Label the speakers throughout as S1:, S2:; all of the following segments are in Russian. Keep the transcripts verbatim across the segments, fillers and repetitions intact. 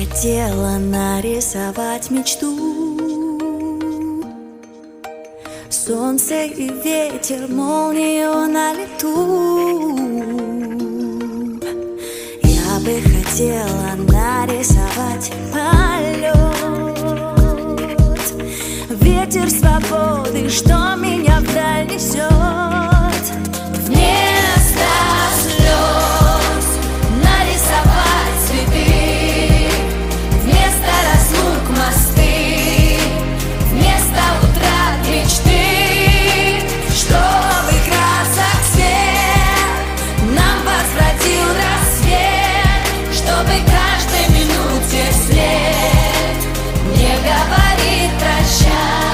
S1: хотела нарисовать мечту. Солнце и ветер, молнию на лету. Я бы хотела нарисовать полет, ветер свободы, что меня вдаль несет. Вместо слез нарисовать цветы, вместо разлук мосты, вместо утрат мечты, чтобы красок свет нам возвратил рассвет, чтобы каждой минуте след не говорит прощай.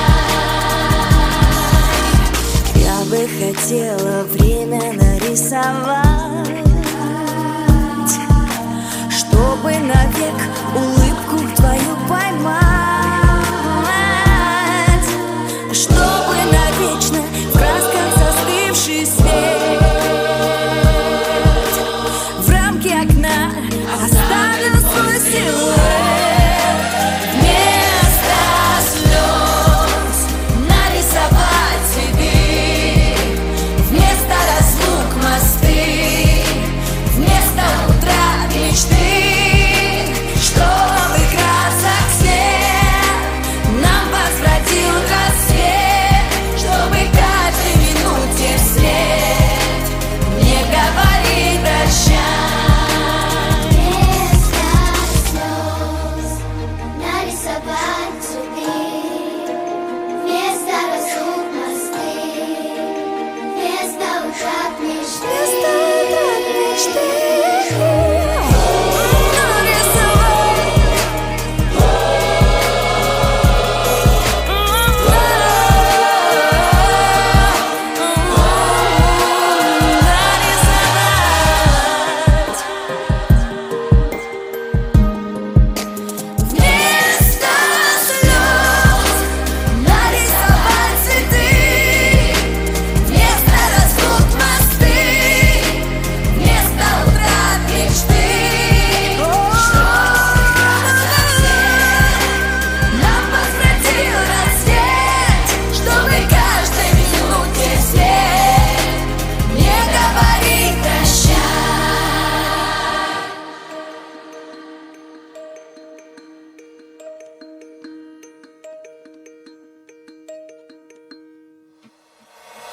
S1: Я бы хотела время нарисовать, чтобы навек улыбку твою поймать.